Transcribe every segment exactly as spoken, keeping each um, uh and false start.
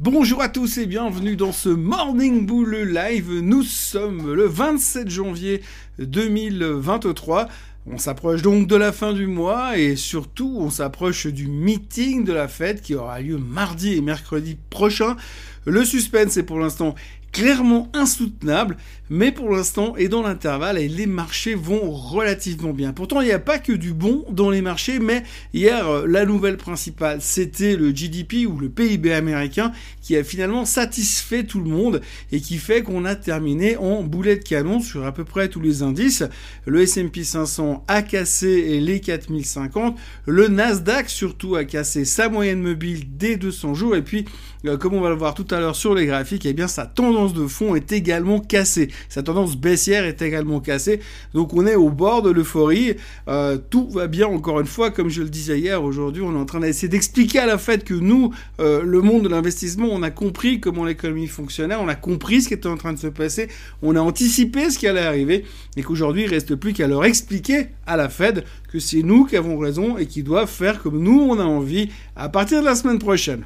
Bonjour à tous et bienvenue dans ce Morning Bull Live. Nous sommes le vingt-sept janvier deux mille vingt-trois. On s'approche donc de la fin du mois et surtout on s'approche du meeting de la Fed qui aura lieu mardi et mercredi prochain. Le suspense est pour l'instant clairement insoutenable, mais pour l'instant et dans l'intervalle, les marchés vont relativement bien. Pourtant, il n'y a pas que du bon dans les marchés, mais hier, la nouvelle principale, c'était le G D P ou le P I B américain qui a finalement satisfait tout le monde et qui fait qu'on a terminé en boulet de canon sur à peu près tous les indices. Le S and P cinq cents a cassé les quatre mille cinquante, le Nasdaq surtout a cassé sa moyenne mobile des deux cents jours et puis, comme on va le voir tout à l'heure sur les graphiques, eh bien sa tendance de fond est également cassée. Sa tendance baissière est également cassée. Donc on est au bord de l'euphorie. Euh, tout va bien encore une fois. Comme je le disais hier, aujourd'hui on est en train d'essayer d'expliquer à la Fed que nous, euh, le monde de l'investissement, on a compris comment l'économie fonctionnait, on a compris ce qui était en train de se passer, on a anticipé ce qui allait arriver et qu'aujourd'hui il ne reste plus qu'à leur expliquer à la Fed que c'est nous qui avons raison et qui doivent faire comme nous on a envie à partir de la semaine prochaine.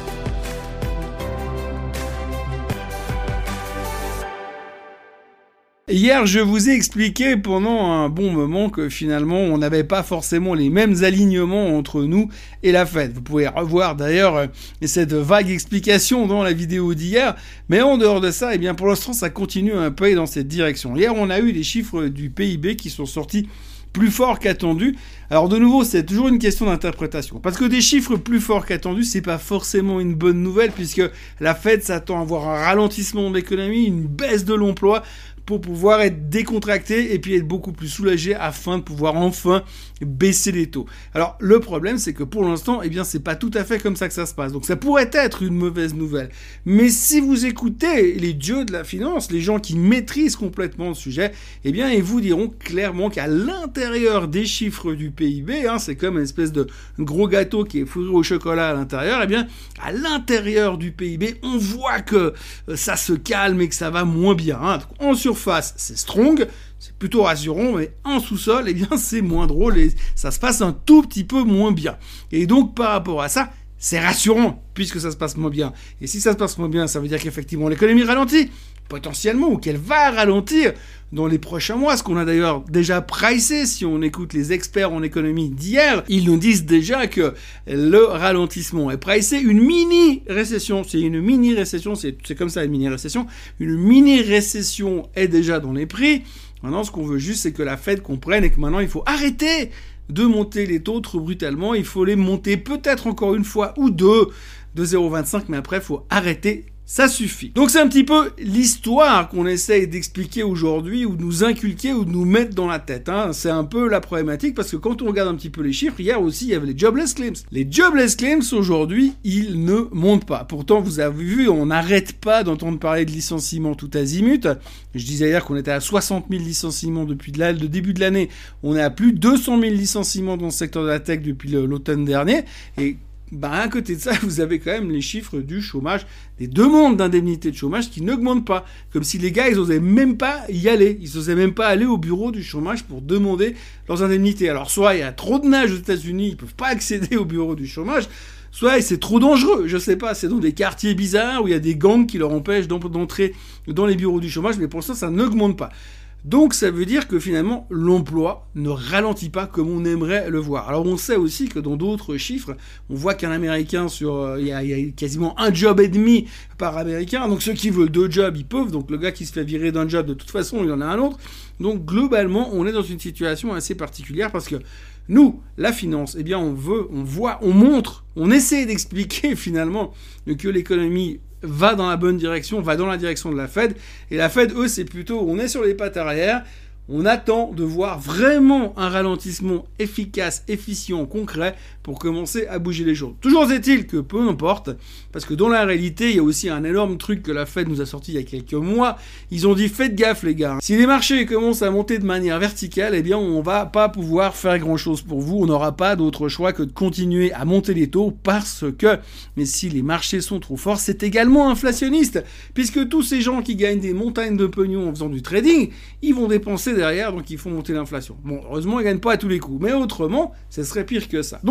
Hier, je vous ai expliqué pendant un bon moment que finalement, on n'avait pas forcément les mêmes alignements entre nous et la Fed. Vous pouvez revoir d'ailleurs cette vague explication dans la vidéo d'hier. Mais en dehors de ça, eh bien, pour l'instant, ça continue un peu dans cette direction. Hier, on a eu les chiffres du P I B qui sont sortis plus forts qu'attendus. Alors de nouveau, c'est toujours une question d'interprétation. Parce que des chiffres plus forts qu'attendus, c'est pas forcément une bonne nouvelle puisque la Fed s'attend à avoir un ralentissement de l'économie, une baisse de l'emploi pour pouvoir être décontracté et puis être beaucoup plus soulagé afin de pouvoir enfin baisser les taux. Alors, le problème, c'est que pour l'instant, eh bien, c'est pas tout à fait comme ça que ça se passe. Donc, ça pourrait être une mauvaise nouvelle. Mais si vous écoutez les dieux de la finance, les gens qui maîtrisent complètement le sujet, eh bien, ils vous diront clairement qu'à l'intérieur des chiffres du P I B, hein, c'est comme une espèce de gros gâteau qui est fourré au chocolat à l'intérieur, eh bien, à l'intérieur du P I B, on voit que ça se calme et que ça va moins bien. Hein. Donc, en surface, c'est strong, c'est plutôt rassurant, mais en sous-sol, eh bien, c'est moins drôle et ça se passe un tout petit peu moins bien. Et donc, par rapport à ça, c'est rassurant, puisque ça se passe moins bien. Et si ça se passe moins bien, ça veut dire qu'effectivement, l'économie ralentit, potentiellement, ou qu'elle va ralentir dans les prochains mois, ce qu'on a d'ailleurs déjà pricé, si on écoute les experts en économie d'hier, ils nous disent déjà que le ralentissement est pricé, une mini-récession, c'est une mini-récession, c'est, c'est comme ça une mini-récession, une mini-récession est déjà dans les prix. Maintenant, ce qu'on veut juste, c'est que la Fed comprenne et que maintenant, il faut arrêter de monter les taux trop brutalement, il faut les monter peut-être encore une fois ou deux de zéro virgule vingt-cinq, mais après, il faut arrêter. Ça suffit. Donc c'est un petit peu l'histoire qu'on essaye d'expliquer aujourd'hui ou de nous inculquer ou de nous mettre dans la tête. Hein. C'est un peu la problématique parce que quand on regarde un petit peu les chiffres, hier aussi il y avait les jobless claims. Les jobless claims aujourd'hui, ils ne montent pas. Pourtant vous avez vu, on n'arrête pas d'entendre parler de licenciements tout azimut. Je disais hier qu'on était à soixante mille licenciements depuis le début de l'année. On est à plus de deux cent mille licenciements dans le secteur de la tech depuis l'automne dernier. Et bah, à côté de ça, vous avez quand même les chiffres du chômage, des demandes d'indemnité de chômage qui n'augmentent pas. Comme si les gars, ils osaient même pas y aller. Ils osaient même pas aller au bureau du chômage pour demander leurs indemnités. Alors, soit il y a trop de neige aux États-Unis, ils peuvent pas accéder au bureau du chômage, soit c'est trop dangereux, je sais pas, c'est dans des quartiers bizarres où il y a des gangs qui leur empêchent d'entrer dans les bureaux du chômage, mais pour l'instant, ça n'augmente pas. Donc ça veut dire que finalement l'emploi ne ralentit pas comme on aimerait le voir. Alors on sait aussi que dans d'autres chiffres, on voit qu'un Américain sur, euh, il y a, il y a quasiment un job et demi par Américain. Donc ceux qui veulent deux jobs, ils peuvent. Donc le gars qui se fait virer d'un job, de toute façon, il en a un autre. Donc globalement, on est dans une situation assez particulière parce que nous, la finance, eh bien on veut, on voit, on montre, on essaie d'expliquer finalement que l'économie va dans la bonne direction, va dans la direction de la Fed. Et la Fed, eux, c'est plutôt, on est sur les pattes arrière, on attend de voir vraiment un ralentissement efficace, efficient, concret pour commencer à bouger les choses. Toujours est-il que peu importe, parce que dans la réalité, il y a aussi un énorme truc que la Fed nous a sorti il y a quelques mois. Ils ont dit, faites gaffe les gars. Si les marchés commencent à monter de manière verticale, eh bien on va pas pouvoir faire grand chose pour vous. On n'aura pas d'autre choix que de continuer à monter les taux parce que, mais si les marchés sont trop forts, c'est également inflationniste. Puisque tous ces gens qui gagnent des montagnes de pognon en faisant du trading, ils vont dépenser derrière, donc ils font monter l'inflation. Bon, heureusement, ils gagnent pas à tous les coups, mais autrement, ça serait pire que ça. Donc,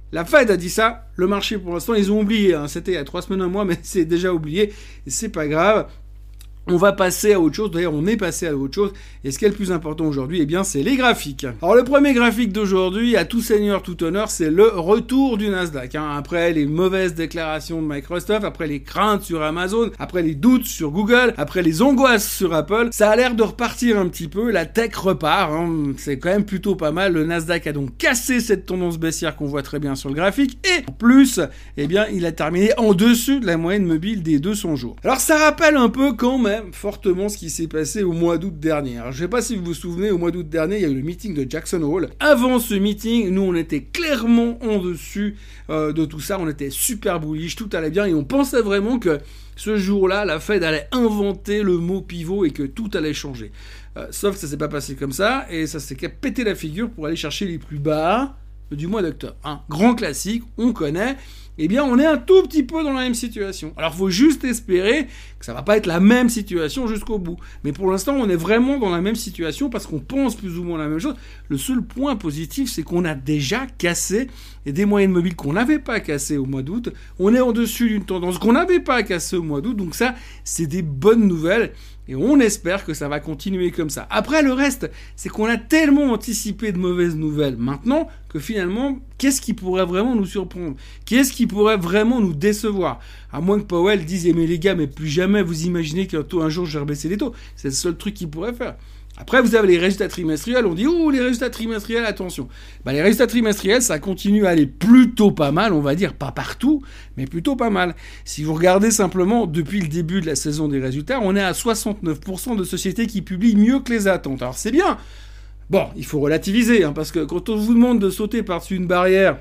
La Fed a dit ça, le marché pour l'instant, ils ont oublié, hein. C'était il y a trois semaines, un mois, mais c'est déjà oublié, et c'est pas grave. On va passer à autre chose, d'ailleurs on est passé à autre chose, et ce qui est le plus important aujourd'hui, eh bien c'est les graphiques. Alors le premier graphique d'aujourd'hui, à tout seigneur, tout honneur, c'est le retour du Nasdaq. Hein. Après les mauvaises déclarations de Microsoft, après les craintes sur Amazon, après les doutes sur Google, après les angoisses sur Apple, ça a l'air de repartir un petit peu, la tech repart, hein. C'est quand même plutôt pas mal. Le Nasdaq a donc cassé cette tendance baissière qu'on voit très bien sur le graphique, et en plus, eh bien il a terminé en dessus de la moyenne mobile des deux cents jours. Alors ça rappelle un peu quand même fortement ce qui s'est passé au mois d'août dernier. Alors, je sais pas si vous vous souvenez, au mois d'août dernier, il y a eu le meeting de Jackson Hole. Avant ce meeting, nous, on était clairement en dessus euh, de tout ça. On était super bullish, tout allait bien et on pensait vraiment que ce jour-là, la Fed allait inventer le mot pivot et que tout allait changer. Euh, sauf que ça s'est pas passé comme ça et ça s'est pété la figure pour aller chercher les plus bas du mois d'octobre. Hein. Grand classique, on connaît. Eh bien, on est un tout petit peu dans la même situation. Alors, faut juste espérer que ça va pas être la même situation jusqu'au bout. Mais pour l'instant, on est vraiment dans la même situation parce qu'on pense plus ou moins la même chose. Le seul point positif, c'est qu'on a déjà cassé des moyennes mobiles qu'on n'avait pas cassées au mois d'août. On est en dessus d'une tendance qu'on n'avait pas cassée au mois d'août. Donc ça, c'est des bonnes nouvelles. Et on espère que ça va continuer comme ça. Après, le reste, c'est qu'on a tellement anticipé de mauvaises nouvelles maintenant que finalement, qu'est-ce qui pourrait vraiment nous surprendre? Qu'est-ce qui pourrait vraiment nous décevoir? À moins que Powell dise, eh mais les gars, mais plus jamais vous imaginez qu'un taux, un jour, je vais rebaisser les taux. C'est le seul truc qu'il pourrait faire. Après, vous avez les résultats trimestriels. On dit, ouh, les résultats trimestriels, attention. Bah, les résultats trimestriels, ça continue à aller plutôt pas mal, on va dire, pas partout, mais plutôt pas mal. Si vous regardez simplement, depuis le début de la saison des résultats, on est à soixante-neuf pour cent de sociétés qui publient mieux que les attentes. Alors, c'est bien. Bon, il faut relativiser, hein, parce que quand on vous demande de sauter par-dessus une barrière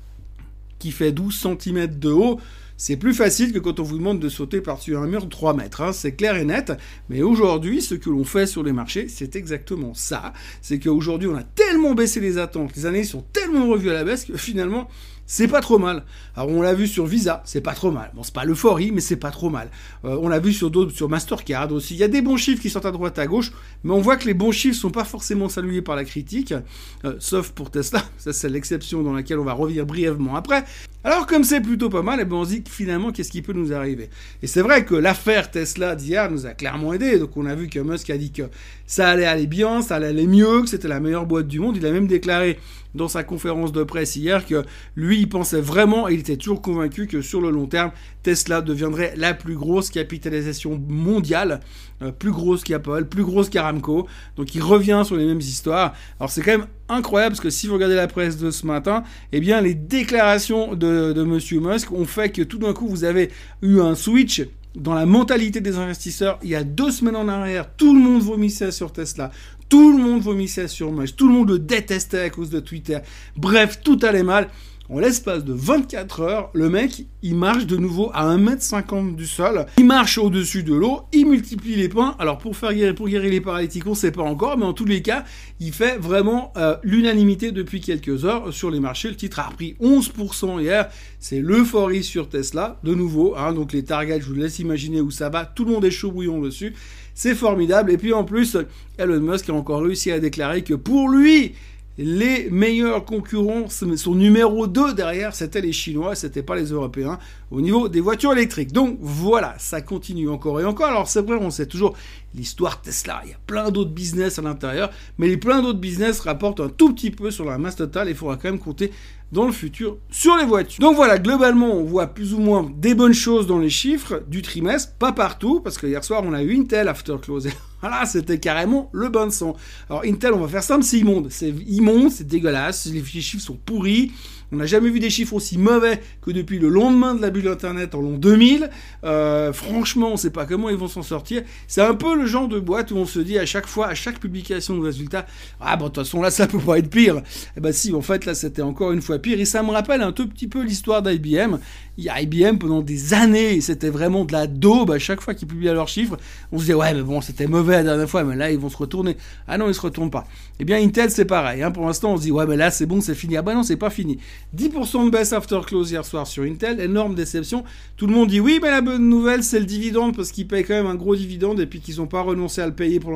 qui fait douze centimètres de haut, c'est plus facile que quand on vous demande de sauter par-dessus un mur de trois mètres, hein, c'est clair et net. Mais aujourd'hui, ce que l'on fait sur les marchés, c'est exactement ça. C'est qu'aujourd'hui, on a tellement baissé les attentes, les analyses sont tellement revues à la baisse que finalement, c'est pas trop mal. Alors on l'a vu sur Visa, c'est pas trop mal. Bon, c'est pas l'euphorie, mais c'est pas trop mal. Euh, on l'a vu sur d'autres, sur Mastercard aussi. Il y a des bons chiffres qui sortent à droite à gauche, mais on voit que les bons chiffres sont pas forcément salués par la critique, euh, sauf pour Tesla. Ça, c'est l'exception dans laquelle on va revenir brièvement après. Alors comme c'est plutôt pas mal, et ben on se dit que finalement, qu'est-ce qui peut nous arriver? Et c'est vrai que l'affaire Tesla d'hier nous a clairement aidé. Donc on a vu que Musk a dit que ça allait aller bien, ça allait aller mieux, que c'était la meilleure boîte du monde. Il a même déclaré dans sa conférence de presse hier que lui, il pensait vraiment, et il était toujours convaincu que sur le long terme, Tesla deviendrait la plus grosse capitalisation mondiale, euh, plus grosse qu'Apple, plus grosse qu'Aramco. Donc il revient sur les mêmes histoires. Alors c'est quand même incroyable parce que si vous regardez la presse de ce matin, eh bien les déclarations de, de Monsieur Musk ont fait que tout d'un coup vous avez eu un switch dans la mentalité des investisseurs. Il y a deux semaines en arrière, tout le monde vomissait sur Tesla. Tout le monde vomissait sur Musk. Tout le monde le détestait à cause de Twitter. Bref, tout allait mal. En l'espace de vingt-quatre heures, le mec, il marche de nouveau à un mètre cinquante du sol. Il marche au-dessus de l'eau. Il multiplie les points. Alors, pour faire guérir, pour guérir les paralytiques, on ne sait pas encore. Mais en tous les cas, il fait vraiment euh, l'unanimité depuis quelques heures sur les marchés. Le titre a repris onze pour cent hier. C'est l'euphorie sur Tesla, de nouveau. Hein, donc, les targets, je vous laisse imaginer où ça va. Tout le monde est chaud bouillant dessus. C'est formidable. Et puis, en plus, Elon Musk a encore réussi à déclarer que pour lui, les meilleurs concurrents, son numéro deux derrière, c'était les Chinois, c'était pas les Européens, au niveau des voitures électriques. Donc voilà, ça continue encore et encore. Alors c'est vrai, on sait toujours l'histoire Tesla, il y a plein d'autres business à l'intérieur, mais les plein d'autres business rapportent un tout petit peu sur la masse totale et il faudra quand même compter dans le futur sur les voitures. Donc voilà, globalement, on voit plus ou moins des bonnes choses dans les chiffres du trimestre, pas partout, parce que hier soir, on a eu Intel after close. Voilà, c'était carrément le bain de sang. Alors Intel, on va faire simple, c'est immonde. C'est immonde, c'est dégueulasse, les chiffres sont pourris. On n'a jamais vu des chiffres aussi mauvais que depuis le lendemain de la bulle Internet en l'an deux mille. Euh, franchement, on ne sait pas comment ils vont s'en sortir. C'est un peu le genre de boîte où on se dit à chaque fois, à chaque publication de résultats, ah bon, de toute façon, là, ça peut pas être pire. Eh ben si, en fait, là, c'était encore une fois pire. Et ça me rappelle un tout petit peu l'histoire d'I B M. Il y a I B M pendant des années, c'était vraiment de la daube. À chaque fois qu'ils publiaient leurs chiffres, on se disait, ouais, mais bon, c'était mauvais la dernière fois, mais là, ils vont se retourner. Ah non, ils se retournent pas. Eh bien, Intel, c'est pareil. Hein. Pour l'instant, on se dit, ouais, mais là, c'est bon, c'est fini. Ah bah non, c'est pas fini. dix pour cent de baisse after close hier soir sur Intel, énorme déception. Tout le monde dit oui, mais la bonne nouvelle, c'est le dividende, parce qu'ils payent quand même un gros dividende et puis qu'ils n'ont pas renoncé à le payer pour l'instant.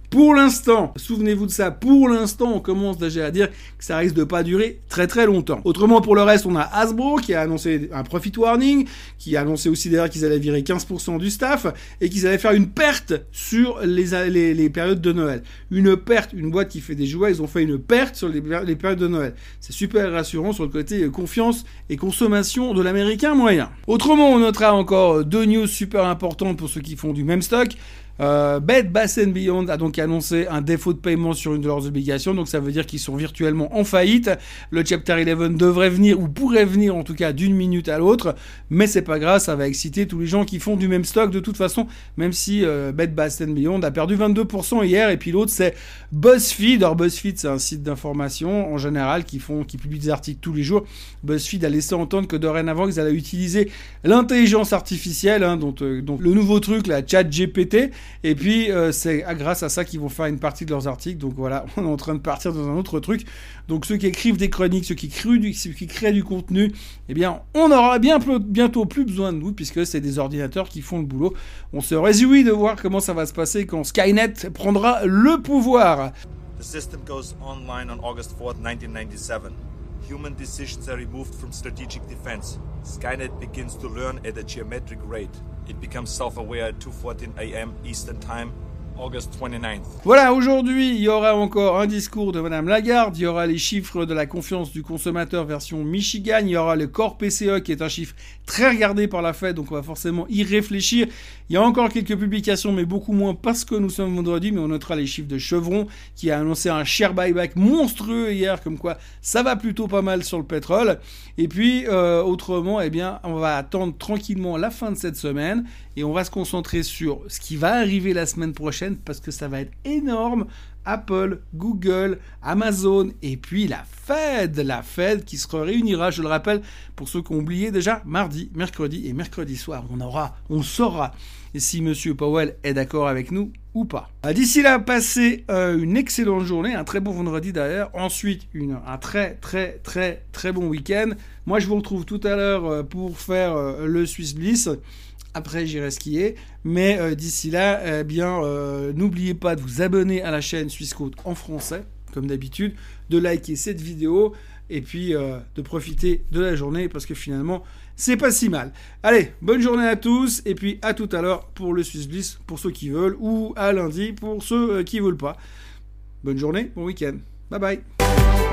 Pour l'instant, souvenez-vous de ça, pour l'instant, on commence déjà à dire que ça risque de pas durer très très longtemps. Autrement, pour le reste, on a Hasbro qui a annoncé un profit warning, qui a annoncé aussi d'ailleurs qu'ils allaient virer quinze pour cent du staff et qu'ils allaient faire une perte sur les, les, les périodes de Noël. Une perte, une boîte qui fait des jouets, ils ont fait une perte sur les, les périodes de Noël. C'est super rassurant sur le côté confiance et consommation de l'américain moyen. Autrement, on notera encore deux news super importantes pour ceux qui font du même stock. Euh, Bed Bath and Beyond a donc annoncé un défaut de paiement sur une de leurs obligations, donc ça veut dire qu'ils sont virtuellement en faillite. Le Chapter onze devrait venir, ou pourrait venir en tout cas d'une minute à l'autre, mais c'est pas grave, ça va exciter tous les gens qui font du même stock de toute façon, même si euh, Bed Bath and Beyond a perdu vingt-deux pour cent hier, et puis l'autre c'est BuzzFeed. Alors BuzzFeed c'est un site d'information en général qui font, qui publie des articles tous les jours. BuzzFeed a laissé entendre que dorénavant ils allaient utiliser l'intelligence artificielle, hein, dont, euh, donc le nouveau truc, la ChatGPT. Et puis, euh, c'est grâce à ça qu'ils vont faire une partie de leurs articles. Donc voilà, on est en train de partir dans un autre truc. Donc ceux qui écrivent des chroniques, ceux qui créent du, ceux qui créent du contenu, eh bien, on aura bien, bientôt plus besoin de nous, puisque c'est des ordinateurs qui font le boulot. On se réjouit de voir comment ça va se passer quand Skynet prendra le pouvoir. The system goes online on August fourth, nineteen ninety-seven. Human decisions are removed from strategic defense. Skynet begins to learn at a geometric rate. It becomes self-aware at two fourteen a m Eastern Time, August twenty-ninth. Voilà, aujourd'hui, il y aura encore un discours de Madame Lagarde, il y aura les chiffres de la confiance du consommateur version Michigan, il y aura le Core P C E qui est un chiffre très regardé par la Fed, donc on va forcément y réfléchir. Il y a encore quelques publications, mais beaucoup moins parce que nous sommes vendredi, mais on notera les chiffres de Chevron qui a annoncé un share buyback monstrueux hier, comme quoi ça va plutôt pas mal sur le pétrole. Et puis, euh, autrement, eh bien, on va attendre tranquillement la fin de cette semaine et on va se concentrer sur ce qui va arriver la semaine prochaine parce que ça va être énorme. Apple, Google, Amazon et puis la Fed, la Fed qui se réunira, je le rappelle, pour ceux qui ont oublié déjà, mardi, mercredi et mercredi soir. On aura, on saura si Monsieur Powell est d'accord avec nous ou pas. D'ici là, passez euh, une excellente journée, un très bon vendredi d'ailleurs. Ensuite, une, un très très très très bon week-end. Moi, je vous retrouve tout à l'heure euh, pour faire euh, le Swiss Bliss. Après, j'irai skier. Mais euh, d'ici là, eh bien, euh, n'oubliez pas de vous abonner à la chaîne Swissquote en français, comme d'habitude, de liker cette vidéo et puis euh, de profiter de la journée parce que finalement, c'est pas si mal. Allez, bonne journée à tous et puis à tout à l'heure pour le Swiss Bliss pour ceux qui veulent ou à lundi pour ceux euh, qui veulent pas. Bonne journée, bon week-end. Bye bye.